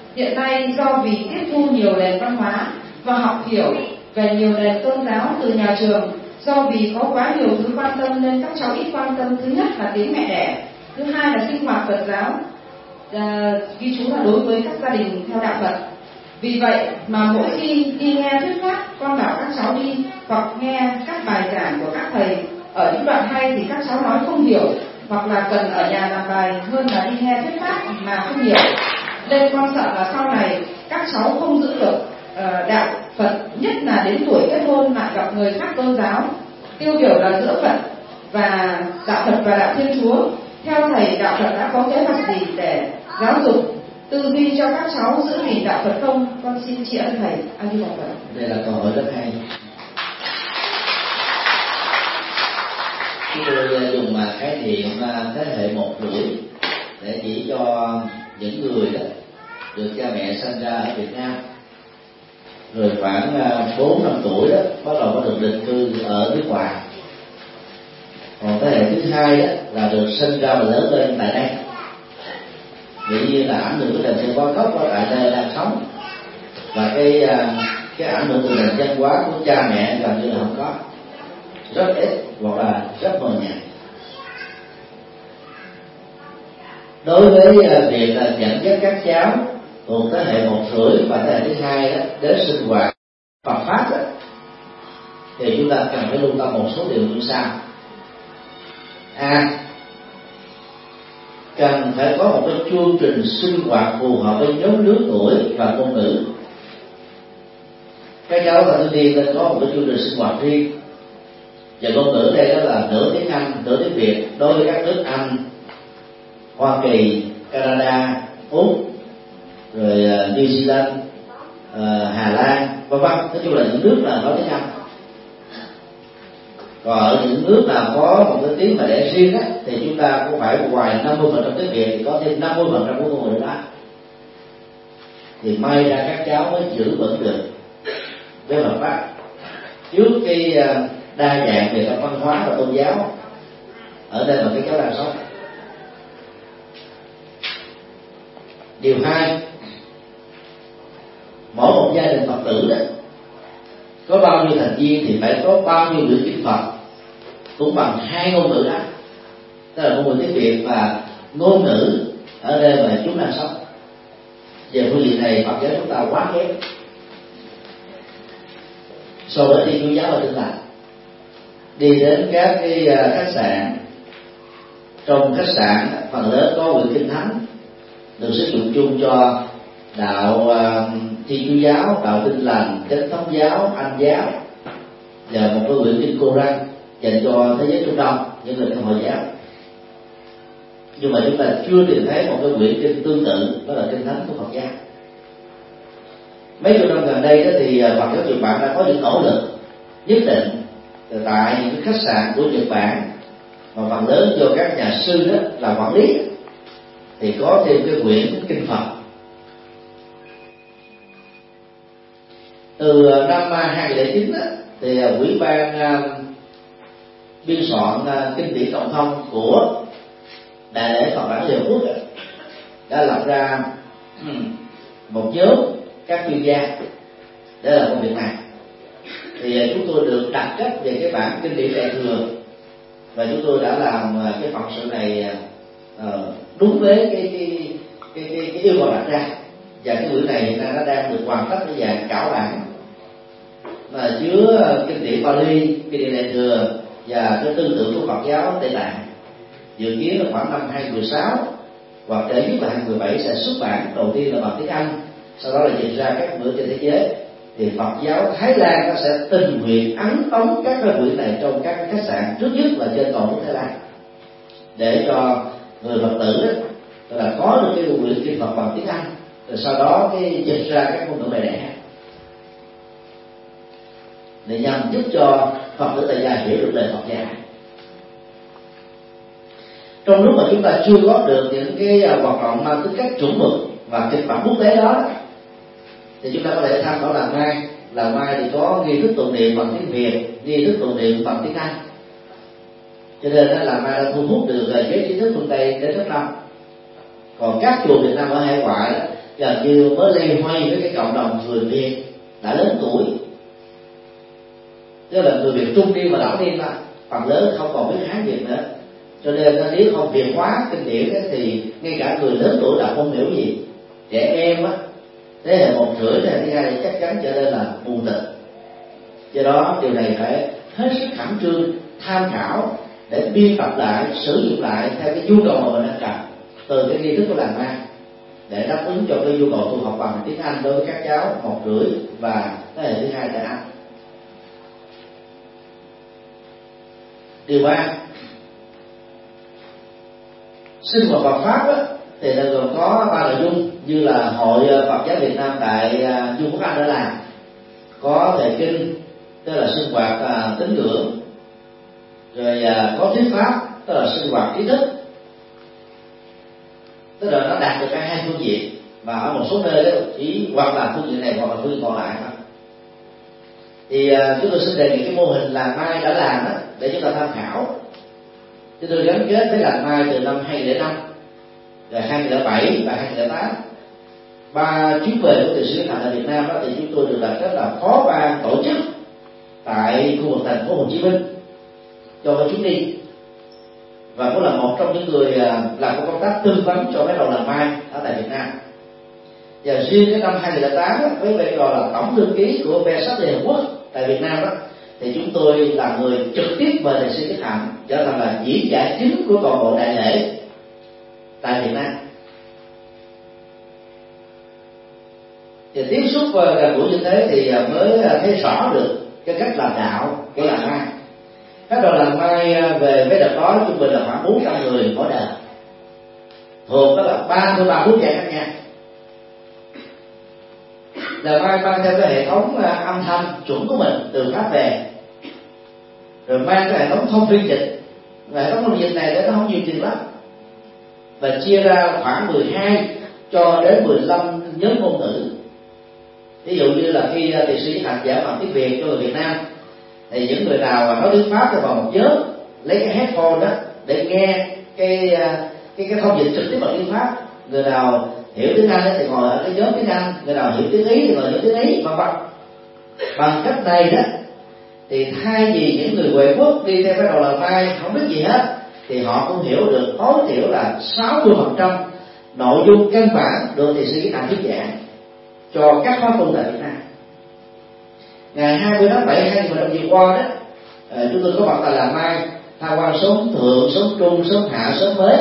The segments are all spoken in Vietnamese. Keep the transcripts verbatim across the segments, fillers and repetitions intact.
Hiện nay do vì tiếp thu nhiều nền văn hóa và học hiểu về nhiều nền tôn giáo từ nhà trường, do vì có quá nhiều thứ quan tâm nên các cháu ít quan tâm. Thứ nhất là tiếng mẹ đẻ, thứ hai là sinh hoạt Phật giáo, à, ghi chú là đối với các gia đình theo đạo Phật. Vì vậy mà mỗi khi đi nghe thuyết pháp, con bảo các cháu đi hoặc nghe các bài giảng của các thầy ở những đoạn hay thì các cháu nói không hiểu, hoặc là cần ở nhà làm bài hơn là đi nghe thuyết pháp mà không hiểu. Nên con sợ là sau này các cháu không giữ được uh, đạo Phật, nhất là đến tuổi kết hôn lại gặp người khác tôn giáo. Tiêu biểu là giữa Phật và đạo Phật và đạo Thiên Chúa. Theo thầy, đạo Phật đã có kế hoạch gì để giáo dục tư duy cho các cháu giữ gìn đạo Phật không? Con xin tri ân thầy. A Di Đà Phật. Đây là câu hỏi rất hay. Chúng tôi dùng khái niệm thế hệ một tuổi để chỉ cho những người đó được cha mẹ sinh ra ở Việt Nam, rồi khoảng bốn năm tuổi đó bắt đầu có được định cư ở nước ngoài. Còn thế hệ thứ hai đó là được sinh ra và lớn lên tại đây, dĩ nhiên là ảnh hưởng của nền văn hóa gốc ở tại đây đang sống, và cái cái ảnh hưởng từ nền văn hóa của cha mẹ gần như là không có, rất ít hoặc là rất mờ nhạt. Đối với việc là dẫn dắt các cháu thuộc thế hệ một rưỡi và thế hệ thứ hai đó đến sinh hoạt Phật pháp đó, thì chúng ta cần phải lưu tâm một số điều như sau. A, cần phải có một cái chương trình sinh hoạt phù hợp với nhóm lứa tuổi và ngôn ngữ. Các cháu và thanh niên nên có một cái chương trình sinh hoạt riêng. Và ngôn ngữ đây đó là nửa tiếng Anh, nửa tiếng Việt. Đối với các nước Anh, Hoa Kỳ, Canada, Úc, rồi New Zealand, Hà Lan, vân vân. Nói chung là những nước là nói tiếng Anh. Còn ở những nước nào có một cái tiếng mà để riêng á, thì chúng ta cũng phải ngoài năm mươi phần trăm tiếng Việt thì có thêm năm mươi phần trăm của ngôn ngữ đó. Thì may ra các cháu mới giữ vững được với Phật pháp trước cái đa dạng về các văn hóa và tôn giáo ở đây mà các cháu đang sống. Điều hai, mỗi một gia đình Phật tử đó có bao nhiêu thành viên thì phải có bao nhiêu quyển kinh Phật cũng bằng hai ngôn ngữ đó, tức là ngôn ngữ tiếng Việt và ngôn ngữ ở đây mà chúng đang sống. Về phương diện này Phật giáo chúng ta quá kém so với Thiên Chúa giáo và Tin Lành. Đi đến các cái khách sạn, trong khách sạn phần lớn có quyển kinh thánh được sử dụng chung cho đạo Thiên Chúa giáo, đạo Tin Lành, Chánh thống giáo, Anh giáo, và một cái quyển kinh Koran dành cho thế giới Trung Đông, những người theo Hồi giáo. Nhưng mà chúng ta chưa tìm thấy một cái quyển kinh tương tự, đó là kinh thánh của Phật giáo. Mấy chục năm gần đây đó thì Phật giáo Nhật Bản đã có những nỗ lực nhất định tại những khách sạn của Nhật Bản, mà phần lớn do các nhà sư đó là quản lý, thì có thêm cái quyển kinh Phật. Từ năm hai nghìn lẻ chín thì Ủy ban biên soạn kinh điển cộng thông của Đại lễ Phật Đản Liên Hợp Quốc đã lập ra một nhóm các chuyên gia để làm công việc này. Thì chúng tôi được đặt cách về cái bản kinh điển Đại thừa, và chúng tôi đã làm cái phận sự này đúng với cái cái cái, cái, cái yêu cầu đặt ra. Và cái quyển này hiện nay nó đang được hoàn tất cái dạng cảo bản mà chứa kinh điển Bali, kinh điển Đại thừa và cái tư tưởng của Phật giáo Tây Tạng. Dự kiến là khoảng năm hai nghìn mười sáu hoặc để nhất là hai nghìn mười bảy sẽ xuất bản đầu tiên là bằng tiếng Anh, sau đó là dịch ra các nước trên thế giới. Thì Phật giáo Thái Lan nó sẽ tình nguyện ấn tống các cái quyển này trong các khách sạn, trước nhất là trên toàn quốc Thái Lan, để cho người Phật tử đó là có được cái quyển kinh Phật bằng tiếng Anh, rồi sau đó cái dịch ra các ngôn ngữ mẹ đẻ, để nhằm giúp cho Phật tử tại gia hiểu được lời Phật dạy. Trong lúc mà chúng ta chưa có được những cái hoạt động mang tính cách chuẩn mực và kịch bản quốc tế đó, thì chúng ta có thể tham khảo làm mai. Làm mai thì có nghi thức tụng niệm bằng tiếng Việt, nghi thức tụng niệm bằng tiếng Anh, cho nên là làm mai đã thu hút được giới trí thức phương Tây đến rất đông. Còn các chùa Việt Nam ở hải ngoại đó, gần như mới lây hoay với cái cộng đồng người Việt đã lớn tuổi, tức là người Việt trung niên và lão niên mà phần lớn không còn biết Hán Việt nữa, cho nên nếu không Việt hóa kinh điển ấy, thì ngay cả người lớn tuổi đã không hiểu gì. Trẻ em á, thế hệ một rưỡi thế hệ thứ hai chắc chắn trở nên là mù tịch. Do đó điều này phải hết sức khẩn trương tham khảo để biên tập lại, sử dụng lại theo cái nhu cầu mà mình đang cần từ cái nghi thức của làng ma, để đáp ứng cho cái nhu cầu tu học bằng tiếng Anh đối với các cháu một rưỡi và thế hệ thứ hai tại Anh. Điều ba, sinh hoạt Phật pháp á, thì nó gồm có ba nội dung như là Hội Phật giáo Việt Nam tại Vương quốc Anh đã làm, có thầy kinh tức là sinh hoạt à, tín ngưỡng, rồi à, có thuyết pháp tức là sinh hoạt trí thức, tức là nó đạt được cả hai phương diện, và ở một số nơi đó chỉ hoặc là phương diện này hoặc là phương diện còn lại thôi. Thì à, chúng tôi xin đề nghị cái mô hình làng mai đã làm đó để chúng ta tham khảo. Chúng tôi gắn kết với làng mai từ năm hai nghìn lẻ năm, rồi hai nghìn lẻ bảy và hai nghìn lẻ tám. Ba chuyến về của Từ Sư Thành ở Việt Nam đó thì chúng tôi được đặt rất là phó ban tổ chức tại khu vực thành phố Hồ Chí Minh cho cái chuyến đi, và cũng là một trong những người làm công tác tư vấn cho mấy đầu làng mai ở tại Việt Nam. Và riêng cái năm hai nghìn lẻ tám với vai trò là tổng thư ký của Ve Sách Liên Hợp Quốc tại Việt Nam đó, thì chúng tôi là người trực tiếp mời thầy sư Đức Hạnh trở thành là diễn giả chính của toàn bộ đại lễ tại Việt Nam. Thì tiếp xúc gần gũi như thế thì mới thấy rõ được cái cách làm đạo của làng mai. Các đoàn làng mai về với đợt đó trung bình là khoảng bốn trăm người mỗi đợt, thuộc đó là ba mươi ba quốc gia khác nhau. Làng mai mang theo cái hệ thống âm thanh chuẩn của mình từ Pháp về, rồi mang cái hệ thống thông phiên dịch, và hệ thống thông phiên dịch này nó không nhiều tiền lắm, và chia ra khoảng mười hai cho đến mười lăm nhóm ngôn ngữ. Ví dụ như là khi thầy sư Hạnh giảng bằng tiếng Việt cho người Việt Nam, thì những người nào nói tiếng Pháp thì vào một nhóm lấy cái headphone đó để nghe cái cái cái thông dịch trực tiếp bằng tiếng Pháp. Người nào hiểu tiếng Anh thì ngồi ở cái nhóm tiếng Anh, người nào hiểu tiếng Ý thì ngồi ở tiếng Ý, vân vân. Bằng cách này đó thì thay vì những người ngoại quốc đi theo cái đầu làng mai không biết gì hết, thì họ cũng hiểu được tối thiểu là sáu mươi phần trăm nội dung căn bản được thầy sư Hạnh thuyết giảng cho các khóa tu tại Việt Nam. Ngày hai mươi tháng bảy hai nghìn mười lăm vừa qua đó, chúng tôi có mặt tại làng mai tham quan sống thượng, sống trung, sống hạ, sống mới.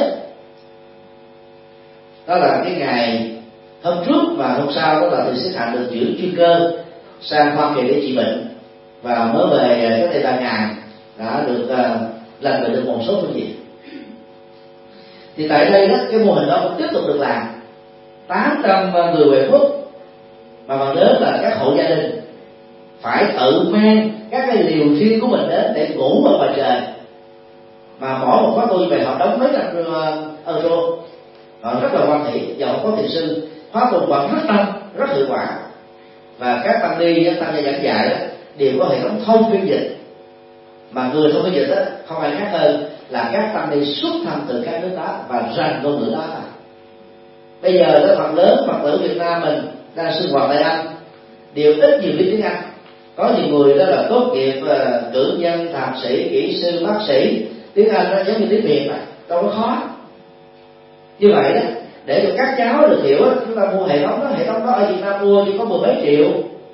Đó là cái ngày hôm trước và hôm sau đó là thầy sư Hạnh được chuyển chuyên cơ sang Hoa Kỳ để trị bệnh, và mới về cách đây ba ngày đã được uh, làm về được một số phương diện. Thì tại đây đó, cái mô hình đó cũng tiếp tục được làm. Tám trăm người ngoại quốc mà phần lớn là các hộ gia đình phải tự mang các cái liều riêng của mình đến để ngủ ở ngoài trời, mà mỗi một khóa tu về họ đóng mấy trăm euro, họ rất là quan hệ, và họ có thiền sư, khóa tu vẫn rất đông, rất hiệu quả, và các tăng ni tăng ni giảng dạy đó đều có hệ thống thông phiên dịch, mà người thông phiên dịch đó không ai khác hơn là các tăng ni xuất thân từ các nước đó và rành ngôn ngữ đó. Bây giờ cái phần lớn Phật tử Việt Nam mình đang sinh hoạt tại Anh đều ít nhiều biết tiếng Anh. Có nhiều người đó là tốt nghiệp cử nhân, thạc sĩ, kỹ sư, bác sĩ, tiếng Anh nó giống như tiếng Việt mà đâu có khó. Như vậy đó, để cho các cháu được hiểu, chúng ta mua hệ thống đó, hệ thống đó ở Việt Nam mua chỉ có mười mấy triệu,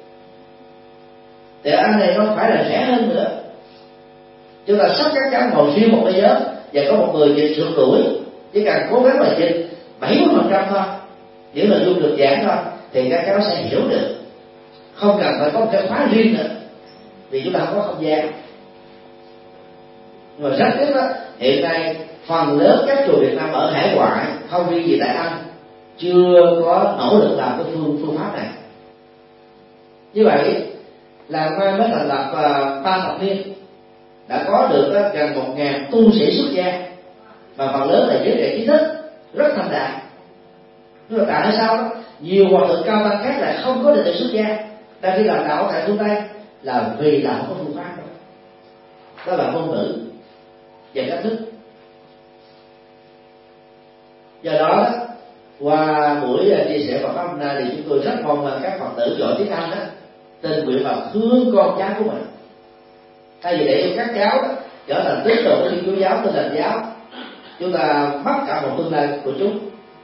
thì anh này nó phải là rẻ hơn nữa. Chúng ta sắp các cháu ngồi riêng một thế giới và có một người dịch sượt đuổi, chỉ cần cố gắng là dịch bảy mươi phần trăm thôi, những nội dung được giảng thôi, thì các cháu sẽ hiểu được, không cần phải có một cái khóa riêng nữa, vì chúng ta không có không gian. Nhưng mà rất tiếc đó, hiện nay phần lớn các chùa Việt Nam ở hải ngoại, không riêng gì tại Anh, chưa có nỗ lực làm cái phương phương pháp này. Như vậy làng mai mới thành lập ba thập niên, đã có được gần một ngàn tu sĩ xuất gia, và phần lớn là giới trẻ trí thức rất thành đạt. Nhưng mà tại sao đó nhiều hòa thượng cao tăng khác lại không có đệ tử xuất gia đang đi làm đạo tại phương Tây, là vì là không có phương pháp đó, đó là ngôn ngữ và cách thức. Do đó Qua buổi chia sẻ Phật pháp hôm nay thì chúng tôi rất mong các Phật tử giỏi tiếng Anh đó tình nguyện vào thương con cháu của mình, thay vì để cho các cháu đó trở thành tín đồ của Thiên Chúa giáo, Tin Lành giáo, chúng ta mất cả một tương lai của chúng.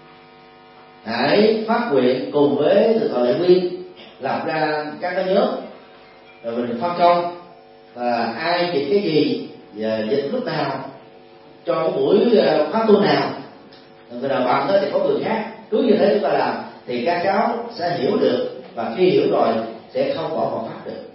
Hãy phát nguyện cùng với Thượng tọa Lệ Nguyên lập ra các cái nhóm, rồi mình phân công và ai dịch cái gì và dịch lúc nào cho cái buổi khóa tu nào, người nào bằng đó thì có người khác. Cứ như thế chúng ta làm thì các cháu sẽ hiểu được, và khi hiểu rồi sẽ không bỏ Phật pháp được.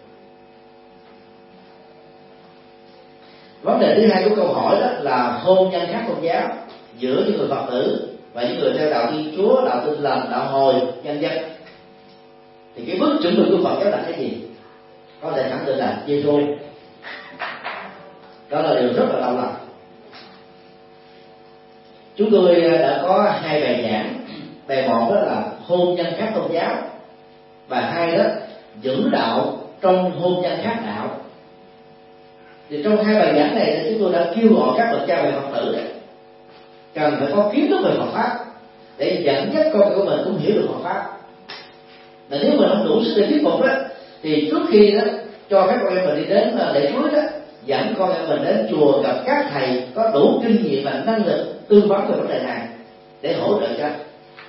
Vấn đề thứ hai của câu hỏi đó là hôn nhân khác tôn giáo giữa những người Phật tử và những người theo đạo Thiên Chúa, đạo Tin Lành, đạo Hồi, nhân dân. Thì cái bước chuẩn bị của Phật giáo là cái gì? Có thể khẳng định là Giê-xu. Đó là điều rất là đau lòng. Chúng tôi đã có hai bài giảng. Bài một đó là hôn nhân khác tôn giáo, bài hai đó giữ đạo trong hôn nhân khác đạo. Thì trong hai bài giảng này chúng tôi đã kêu gọi các bậc cha mẹ Phật tử cần phải có kiến thức về Phật pháp để dẫn dắt con của mình cũng hiểu được Phật pháp. Mà nếu mình không đủ sức để thuyết phục đó, thì trước khi đó cho các con em mình đi đến lễ cưới đó, dẫn con em mình đến chùa gặp các thầy có đủ kinh nghiệm và năng lực tư vấn về vấn đề này để hỗ trợ cho.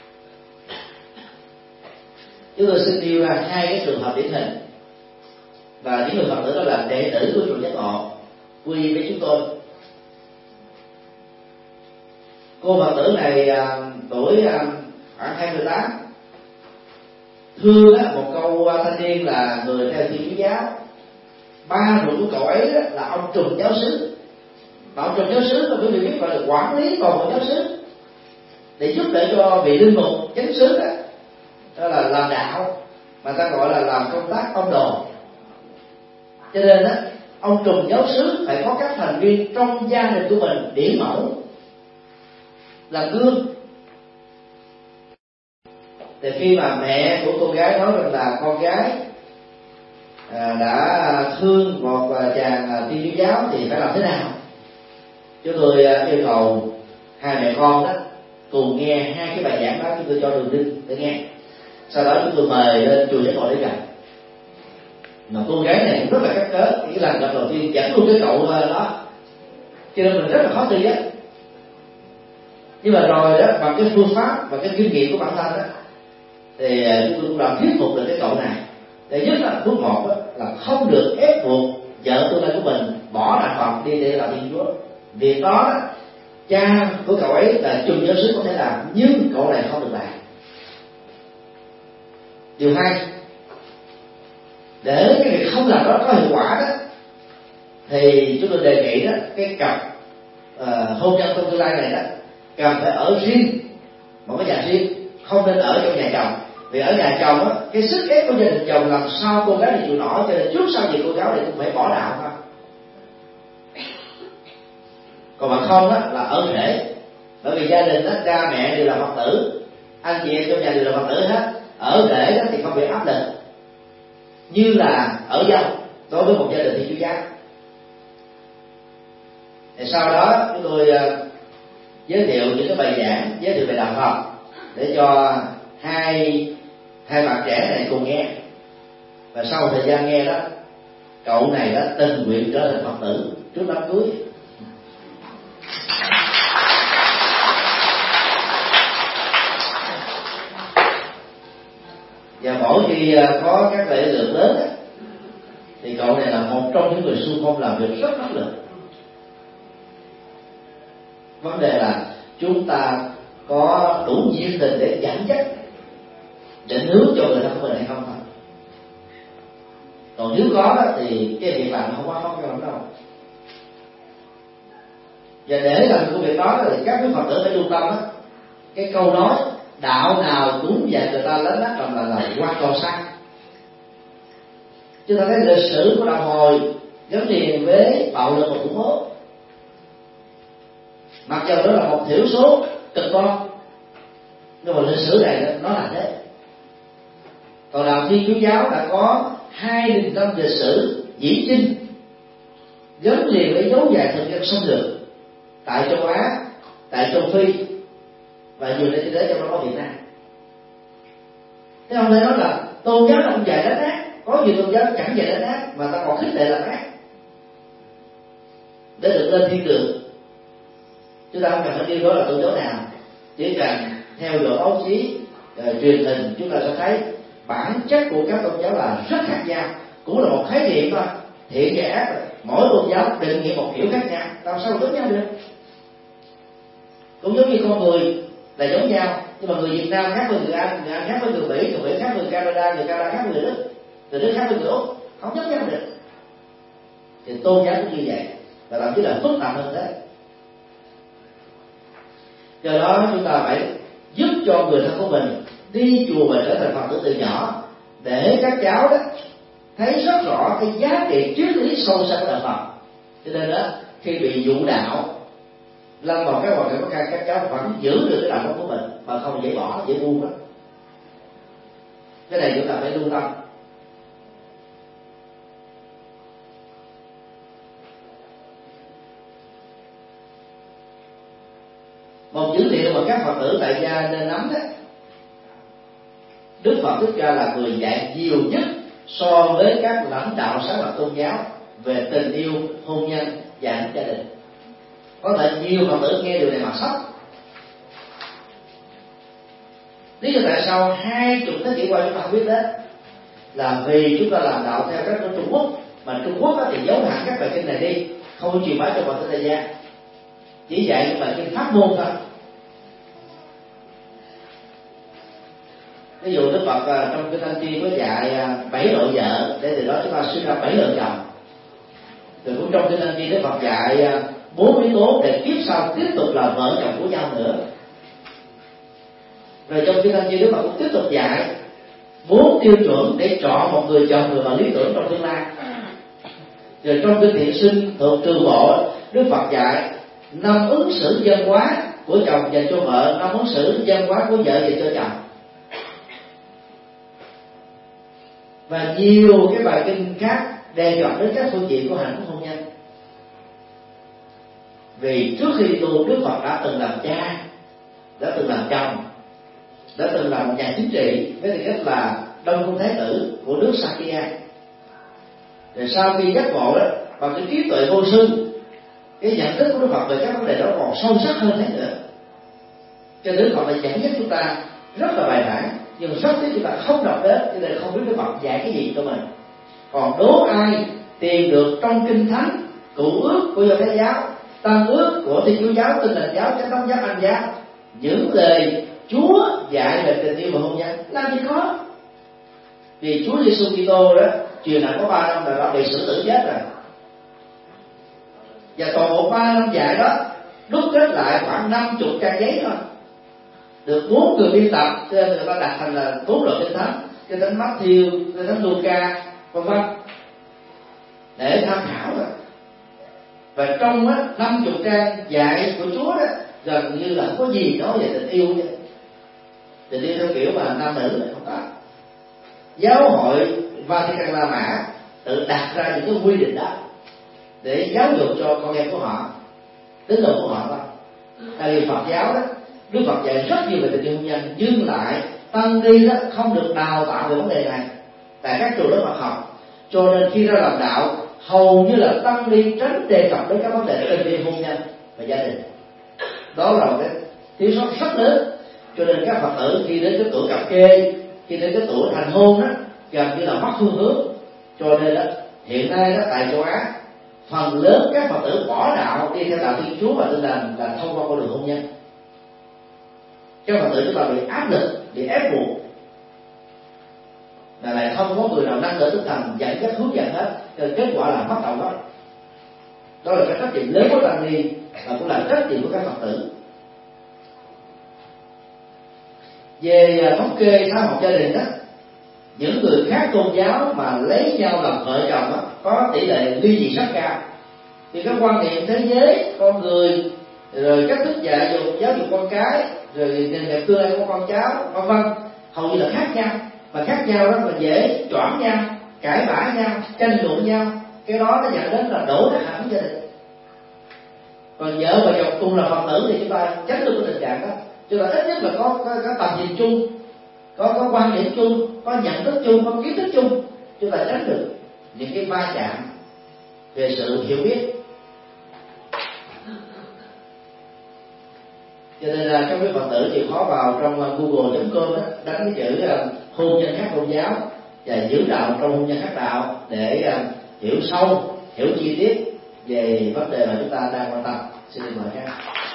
Chúng tôi xin nêu ra hai cái trường hợp điển hình, và những người Phật tử đó là đệ tử của chùa Giác Ngộ quy với chúng tôi. Cô Phật tử này à, tuổi à, khoảng hai mươi tám, thưa một câu thanh niên là người theo Thiên Chúa giáo. Ba ruột của cậu ấy là ông trùm giáo xứ, mà ông trùm giáo xứ là quý vị biết là quản lý toàn bộ giáo xứ để giúp đỡ cho vị linh mục chánh xứ đó, đó là làm đạo, mà ta gọi là làm công tác ông đồ. Cho nên đó, ông trùm giáo xứ phải có các thành viên trong gia đình của mình điển mẫu, làm gương. Thì khi mà mẹ của cô gái nói rằng là con gái à, đã thương một chàng Thiên Chúa giáo thì phải làm thế nào, chúng tôi yêu cầu hai mẹ con đó cùng nghe hai cái bài giảng đó, chúng tôi cho đường link để nghe. Sau đó chúng tôi mời lên chùa Giác Ngộ để gặp. Mà cô gái này cũng rất là cắt cớ, cái lần gặp đầu tiên dẫn luôn cái cậu đó, cho nên mình rất là khó tin á. Nhưng mà rồi đó, bằng cái phương pháp và cái kinh nghiệm của bản thân đó, thì chúng tôi cũng đã thuyết phục được cái cậu này. Để nhất là bước một đó, là không được ép buộc vợ tương lai của mình bỏ đạo Phật đi để làm Thiên Chúa. Việc đó, đó cha của cậu ấy là trùm giáo xứ có thể làm, nhưng cậu này không được làm. Điều hai, để cái việc không làm đó có hiệu quả đó, thì chúng tôi đề nghị đó cái cặp uh, hôn nhân trong tương lai này đó cần phải ở riêng, một cái nhà riêng, không nên ở trong nhà chồng. Vì ở nhà chồng á, cái sức ép của gia đình chồng làm sao cô gái thì chịu nổi, cho nên trước sau gì cô gái này cũng phải bỏ đạo thôi. Còn mà không đó là ở rể, bởi vì gia đình đó cha mẹ đều là Phật tử, anh chị em trong nhà đều là Phật tử hết. Ở rể đó thì không bị áp lực như là ở dâu đối với một gia đình Thiên Chúa giáo. Thì sau đó chúng tôi uh, giới thiệu những cái bài giảng, giới thiệu về đạo Phật để cho hai hai bạn trẻ này cùng nghe. Và sau thời gian nghe đó, cậu này đó tình nguyện trở thành Phật tử trước đám cưới. Và mỗi khi có các lễ lượng lớn thì cậu này là một trong những người xung phong làm việc rất đắc lực. Vấn đề là chúng ta có đủ nhiệt tình để dẫn dắt, định hướng cho người thân của mình hay không thôi. Còn nếu có thì cái việc làm không quá khó khăn lắm đâu. Và để làm công việc đó thì các quý Phật tử phải lưu tâm đó, cái câu nói đạo nào cũng dạy người ta lớn nát làm là là quan cầu sai. Chúng ta thấy lịch sử của đạo Hồi gắn liền với bạo lực và khủng bố, mặc dù đó là một thiểu số cực đoan, nhưng mà lịch sử này nó là thế. Còn đạo Thiên Chúa giáo đã có hai nghìn năm lịch sử diễn chinh gắn liền với dấu dài thời gian xâm lược tại châu Á, tại châu Phi, và nhiều nền kinh tế trong đó có Việt Nam. Thế không thể nói là tôn giáo là không dạy đánh ác, có nhiều tôn giáo chẳng dạy đánh ác mà ta còn khích lệ làm ác để được lên thiên đường. Chúng ta không cần phải đi đó là tôn giáo nào, chỉ cần theo dõi báo chí, uh, truyền hình, chúng ta sẽ thấy bản chất của các tôn giáo là rất khác nhau, cũng là một khái niệm thôi, thiện và ác, mỗi tôn giáo định nghĩa một kiểu khác nhau, làm sao giống nhau được? Cũng giống như con người là giống nhau, nhưng mà người Việt Nam khác với người Anh, người Anh khác với người Mỹ, người Mỹ khác với người Canada, người Canada khác với người Đức, người Đức khác với người Úc, không giống nhau được. Thì tôn giáo cũng như vậy, và thậm chí là phức tạp hơn thế. Do đó chúng ta phải giúp cho người thân của mình đi chùa và trở thành Phật tử từ nhỏ, để các cháu đó thấy rất rõ cái giá trị triết lý sâu sắc của đạo Phật. Cho nên đó, khi bị dụ đạo lâm vào các hoạt động bất can, các cháu vẫn giữ được cái đạo của mình mà không dễ bỏ, dễ buông đó. Cái này chúng ta phải lưu tâm. Một dữ liệu mà các Phật tử tại gia nên nắm đó, Đức Phật Thích Ca là người dạy nhiều nhất so với các lãnh đạo sáng lập tôn giáo về tình yêu, hôn nhân và hạnh gia đình. Có thể nhiều Phật tử nghe điều này mà sốc. Lý do tại sao hai chục thế kỷ qua chúng ta không biết đến là vì chúng ta làm đạo theo cách của Trung Quốc, mà Trung Quốc thì giấu hẳn các bài kinh này đi, không truyền bá cho Phật tử tại gia, chỉ dạy những bài kinh pháp môn thôi. Ví dụ Đức Phật trong cái Tăng Chi có dạy bảy loại vợ để từ đó chúng ta sinh ra bảy loại chồng. Rồi cũng trong cái Tăng Chi Đức Phật dạy bốn yếu tố để kiếp sau tiếp tục là vợ chồng của nhau nữa. Rồi trong cái Tăng Chi Đức Phật cũng tiếp tục dạy bốn tiêu chuẩn để chọn một người chồng người vợ lý tưởng trong tương lai. Rồi trong cái Thiện Sinh thuộc Trường Bộ, Đức Phật dạy năm ứng xử văn hóa của chồng dành cho vợ, năm ứng xử văn hóa của vợ dành cho chồng. Và nhiều cái bài kinh khác đề cập đến các phương diện của hạnh phúc hôn nhân. Vì trước khi tu, Đức Phật đã từng làm cha, đã từng làm chồng, đã từng làm một nhà chính trị với tư cách là Đông Cung Thái tử của nước Sakya. Rồi sau khi giác ngộ đó, bằng cái trí tuệ vô sư, cái nhận thức của Đức Phật về các vấn đề đó còn sâu sắc hơn thế nữa. Cho nên Đức Phật lại dẫn dắt chúng ta rất là bài bản, nhưng rất tiếc chúng ta không đọc đến, cho nên không biết Đức Phật dạy cái gì cho mình. Còn đố ai tìm được trong kinh thánh, Cựu ước của Do Thái giáo, Tân ước của Thiên Chúa giáo, Tin lành giáo, Chánh thống giáo, Anh giáo, những lời Chúa dạy về tình yêu và hôn nhân, làm gì có? Vì Chúa Giêsu Kitô đó truyền lại có ba năm là đã bị xử tử chết rồi, và toàn bộ ba năm dạy đó đúc kết lại khoảng năm chục trang giấy thôi, được bốn người biên tập, cho nên người ta đặt thành là bốn loại kinh thánh, kinh thánh Matthew, kinh thánh Luca, vân vân, để tham khảo rồi. Và trong á năm chục trang dạy của Chúa đó gần như là không có gì nói về tình yêu vậy. Tình yêu theo kiểu mà nam nữ này không có. Giáo hội Vatican La Mã tự đặt ra những cái quy định đó để giáo dục cho con em của họ, tín đồ của họ đó. Tại vì Phật giáo đó, Đức Phật dạy rất nhiều về tình yêu hôn nhân, nhưng lại tăng ni đó không được đào tạo về vấn đề này tại các trường lớp Phật học. Cho nên khi ra làm đạo, hầu như là tăng ni tránh đề cập đến các vấn đề tình yêu hôn nhân và gia đình. Đó là một cái thiếu sót rất lớn. Cho nên các Phật tử khi đến cái tuổi cập kê, khi đến cái tuổi thành hôn đó, gần như là mất phương hướng. Cho nên đó, hiện nay đó tại châu Á, phần lớn các Phật tử bỏ đạo đi theo đạo Thiên Chúa và Tin lành là thông qua con đường hôn nhân. Các Phật tử chúng ta bị áp lực, bị ép buộc, là lại không có người nào nâng đỡ tinh thần dẫn dắt hướng dẫn hết, nên kết quả là mất đầu đó. Đó là cái trách nhiệm lớn của tăng ni và cũng là trách nhiệm của các Phật tử. Về thống kê xã hội gia đình đó, những người khác tôn giáo mà lấy nhau làm vợ chồng đó, có tỷ lệ ly dị rất cao. Vì các quan niệm thế giới, con người, rồi cách thức dạy dục, giáo dục con cái, rồi nền đẹp tương lai của con cháu, vân vân, hầu như là khác nhau. Và khác nhau đó mà dễ choảng nhau, cãi vã nhau, tranh luận nhau. Cái đó nó dẫn đến là đổ nát hạnh gia đình. Còn vợ và chồng cùng là Phật tử thì chúng ta tránh được cái tình trạng đó. Cho nên ít nhất là có có, có tầm nhìn chung, có có quan điểm chung, có nhận thức chung, có kiến thức chung, chúng ta tránh được những cái va chạm về sự hiểu biết. Cho nên là các quý Phật tử chịu khó vào trong google chấm com đánh cái chữ hôn nhân khác tôn giáo và giữ đạo trong hôn nhân khác đạo để hiểu sâu, hiểu chi tiết về vấn đề mà chúng ta đang quan tâm. Xin mời các